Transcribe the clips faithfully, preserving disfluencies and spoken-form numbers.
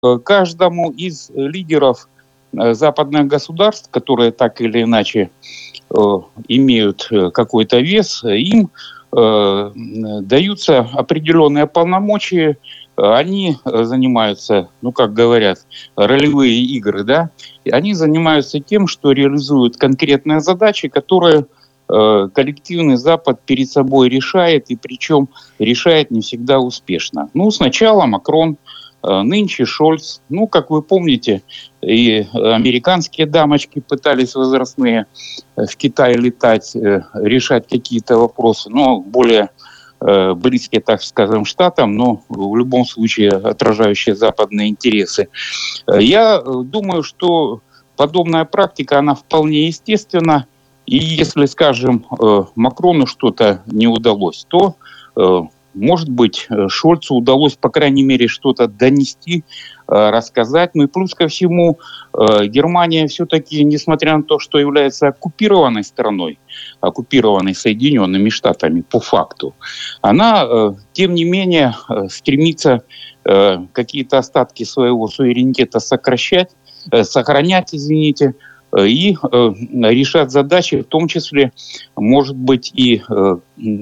каждому из лидеров западных государств, которые так или иначе имеют какой-то вес, им даются определенные полномочия. Они занимаются, ну, как говорят, ролевые игры, да, и они занимаются тем, что реализуют конкретные задачи, которые э, коллективный Запад перед собой решает, и причем решает не всегда успешно. Ну, сначала Макрон, э, нынче Шольц. Ну, как вы помните, и американские дамочки пытались возрастные в Китай летать, э, решать какие-то вопросы, но более близкие, так скажем, штатам, но в любом случае отражающие западные интересы. Я думаю, что подобная практика, она вполне естественна. И если, скажем, Макрону что-то не удалось, то, может быть, Шольцу удалось, по крайней мере, что-то донести, рассказать. Ну и плюс ко всему, Германия все-таки, несмотря на то, что является оккупированной страной, оккупированной Соединенными Штатами по факту, она, тем не менее, стремится какие-то остатки своего суверенитета сокращать, сохранять, извините, и э, решать задачи, в том числе, может быть, и э,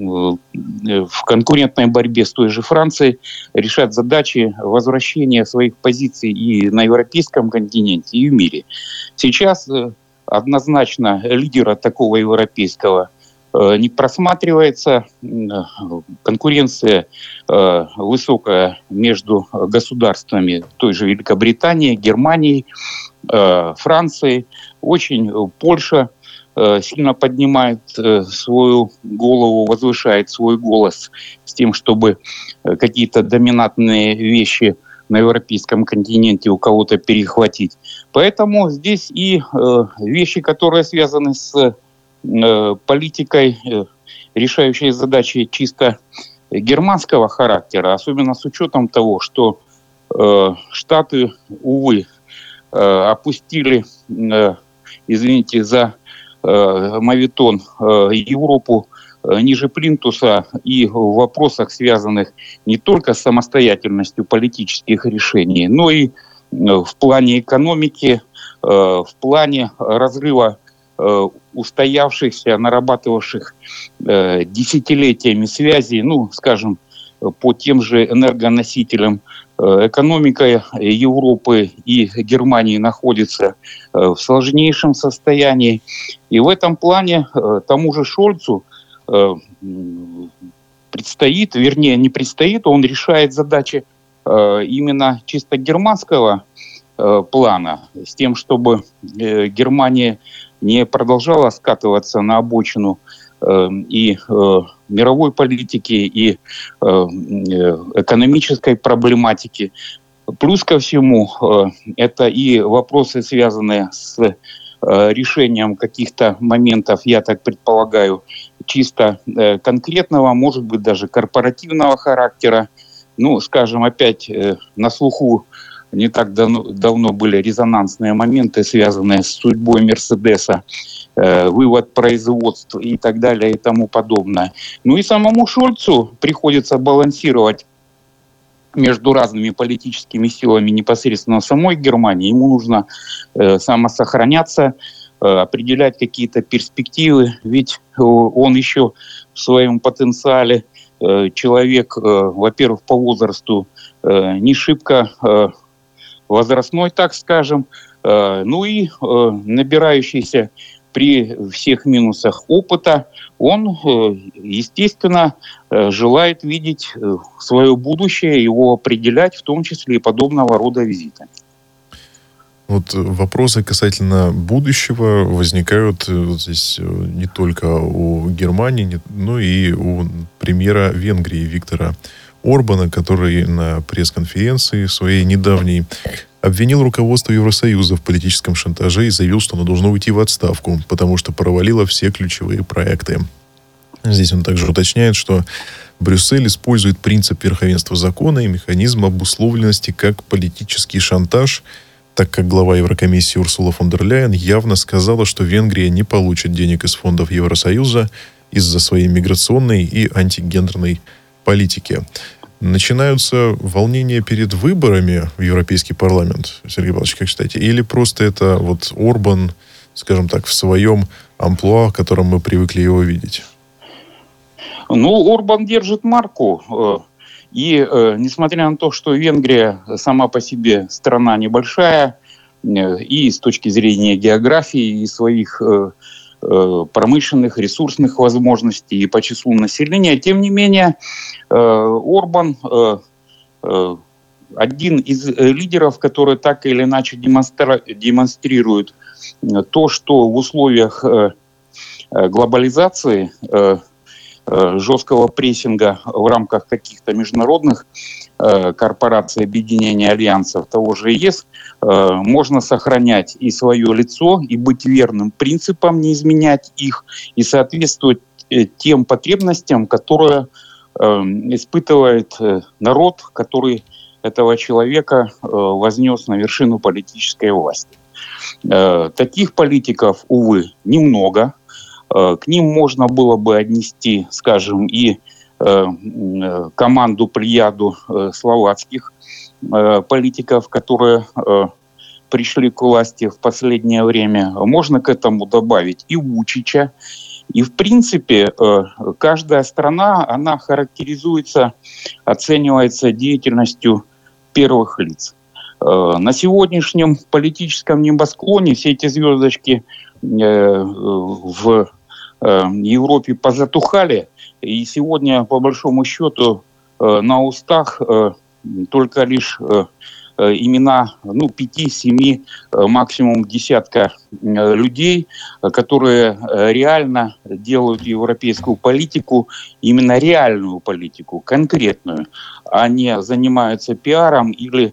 в конкурентной борьбе с той же Францией, решать задачи возвращения своих позиций и на европейском континенте, и в мире. Сейчас э, однозначно лидера такого европейского э, не просматривается. Конкуренция э, высокая между государствами той же Великобритании, Германии, э, Францией. Очень Польша э, сильно поднимает э, свою голову, возвышает свой голос с тем, чтобы э, какие-то доминантные вещи на европейском континенте у кого-то перехватить. Поэтому здесь и э, вещи, которые связаны с э, политикой, э, решающей задачи чисто германского характера, особенно с учетом того, что э, Штаты, увы, э, опустили... Э, извините за э, моветон, э, Европу э, ниже плинтуса и в вопросах, связанных не только с самостоятельностью политических решений, но и э, в плане экономики, э, в плане разрыва э, устоявшихся, нарабатывавших э, десятилетиями связей, ну, скажем, по тем же энергоносителям. Экономика Европы и Германии находится в сложнейшем состоянии. И в этом плане тому же Шольцу предстоит, вернее, не предстоит, он решает задачи именно чисто германского плана, с тем, чтобы Германия не продолжала скатываться на обочину и э, мировой политики, и э, экономической проблематики. Плюс ко всему, э, это и вопросы, связанные с э, решением каких-то моментов, я так предполагаю, чисто э, конкретного, может быть, даже корпоративного характера. Ну, скажем, опять э, на слуху не так давно, давно были резонансные моменты, связанные с судьбой Мерседеса, э, вывод производств и так далее и тому подобное. Ну и самому Шольцу приходится балансировать между разными политическими силами непосредственно в самой Германии. Ему нужно э, самосохраняться, э, определять какие-то перспективы, ведь э, он еще в своем потенциале э, человек, э, во-первых, по возрасту э, не шибко э, возрастной, так скажем, э, ну и э, набирающийся при всех минусах опыта, он, э, естественно, э, желает видеть э, свое будущее, его определять, в том числе и подобного рода визитами. Вот вопросы касательно будущего возникают вот здесь не только у Германии, но и у премьера Венгрии Виктора Орбана, который на пресс-конференции своей недавней обвинил руководство Евросоюза в политическом шантаже и заявил, что оно должно уйти в отставку, потому что провалило все ключевые проекты. Здесь он также уточняет, что Брюссель использует принцип верховенства закона и механизм обусловленности как политический шантаж, так как глава Еврокомиссии Урсула фон дер Ляйен явно сказала, что Венгрия не получит денег из фондов Евросоюза из-за своей миграционной и антигендерной политики. Начинаются волнения перед выборами в Европейский парламент, Сергей Павлович, как считаете? Или просто это вот Орбан, скажем так, в своем амплуа, в котором мы привыкли его видеть? Ну, Орбан держит марку. И э, несмотря на то, что Венгрия сама по себе страна небольшая, э, и с точки зрения географии, и своих э, э, промышленных, ресурсных возможностей, и по числу населения, тем не менее, э, Орбан э, э, один из лидеров, который так или иначе демонстра- демонстрирует то, что в условиях э, глобализации, э, жесткого прессинга в рамках каких-то международных э, корпораций, объединений, альянсов того же ЕС, э, можно сохранять и свое лицо, и быть верным принципам, не изменять их, и соответствовать э, тем потребностям, которые э, испытывает э, народ, который этого человека э, вознес на вершину политической власти. Э, таких политиков, увы, немного. К ним можно было бы отнести, скажем, и э, команду, плеяду э, словацких э, политиков, которые э, пришли к власти в последнее время. Можно к этому добавить и Вучича. И, в принципе, э, каждая страна, она характеризуется, оценивается деятельностью первых лиц. Э, на сегодняшнем политическом небосклоне все эти звездочки э, в Европе позатухали, и сегодня, по большому счету, на устах только лишь имена ну, пяти-семи, максимум десятка людей, которые реально делают европейскую политику, именно реальную политику, конкретную, а не занимаются пиаром или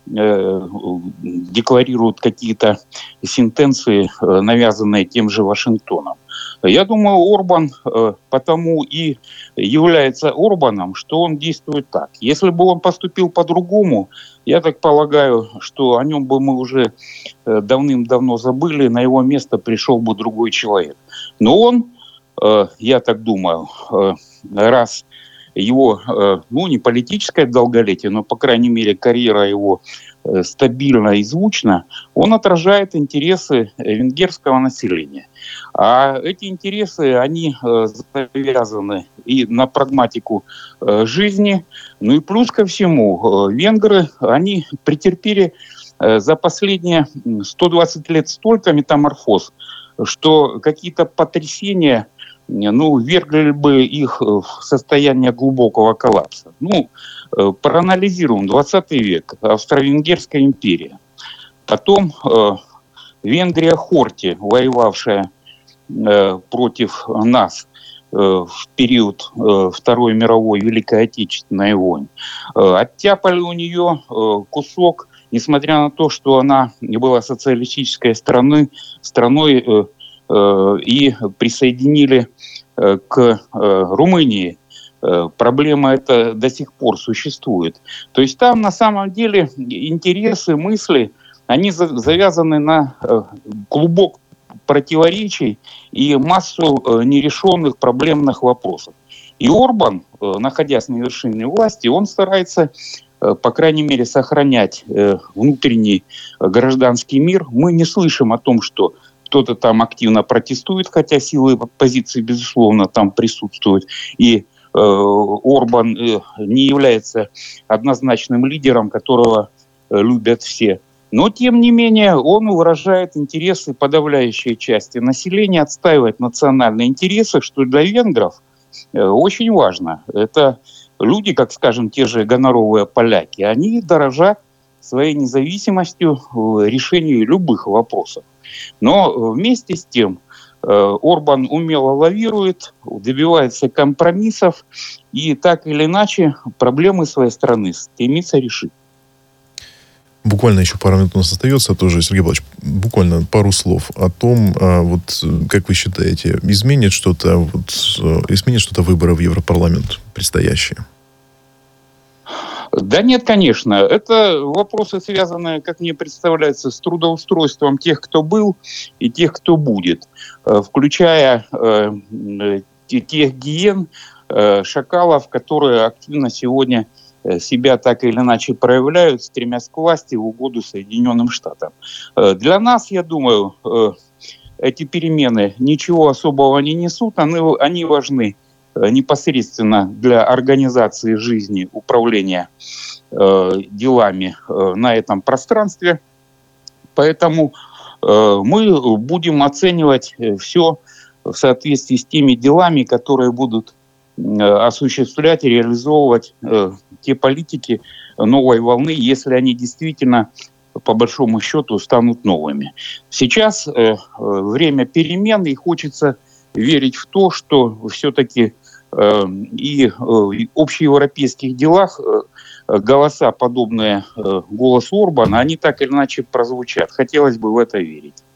декларируют какие-то сентенции, навязанные тем же Вашингтоном. Я думаю, Орбан э, потому и является Орбаном, что он действует так. Если бы он поступил по-другому, я так полагаю, что о нем бы мы уже э, давным-давно забыли, на его место пришел бы другой человек. Но он, э, я так думаю, э, раз его, э, ну, не политическое долголетие, но, по крайней мере, карьера его э, стабильна и звучна, он отражает интересы венгерского населения. А эти интересы, они э, завязаны и на прагматику э, жизни. Ну и плюс ко всему, э, венгры, они претерпели э, за последние сто двадцать лет столько метаморфоз, что какие-то потрясения, ну, ввергли бы их в состояние глубокого коллапса. Ну, э, проанализируем двадцатый век, Австро-Венгерская империя. Потом э, Венгрия Хорти, воевавшая э, против нас э, в период э, Второй мировой Великой Отечественной войны. Э, оттяпали у нее э, кусок, несмотря на то, что она не была социалистической страной, страной э, э, и присоединили э, к э, Румынии. Э, проблема эта до сих пор существует. То есть там на самом деле интересы, мысли, они завязаны на клубок противоречий и массу нерешенных проблемных вопросов. И Орбан, находясь на вершине власти, он старается, по крайней мере, сохранять внутренний гражданский мир. Мы не слышим о том, что кто-то там активно протестует, хотя силы оппозиции, безусловно, там присутствуют. И Орбан не является однозначным лидером, которого любят все. Но, тем не менее, он выражает интересы подавляющей части населения, отстаивает национальные интересы, что для венгров очень важно. Это люди, как, скажем, те же гоноровые поляки, они дорожат своей независимостью в решении любых вопросов. Но вместе с тем Орбан умело лавирует, добивается компромиссов и так или иначе проблемы своей страны стремится решить. Буквально еще пару минут у нас остается тоже, Сергей Павлович, буквально пару слов о том, вот как вы считаете, изменит что-то, вот, изменит что-то выборы в Европарламент предстоящие? Да нет, конечно. Это вопросы, связанные, как мне представляется, с трудоустройством тех, кто был, и тех, кто будет, включая э, тех гиен, э, шакалов, которые активно сегодня себя так или иначе проявляют, стремясь к власти в угоду Соединенным Штатам. Для нас, я думаю, эти перемены ничего особого не несут, они, они важны непосредственно для организации жизни, управления э, делами э, на этом пространстве. Поэтому э, мы будем оценивать все в соответствии с теми делами, которые будут э, осуществлять и реализовывать э, те политики новой волны, если они действительно, по большому счету, станут новыми. Сейчас э, время перемен, и хочется верить в то, что все-таки э, и в общеевропейских делах э, голоса, подобные э, голосу Орбана, они так или иначе прозвучат. Хотелось бы в это верить.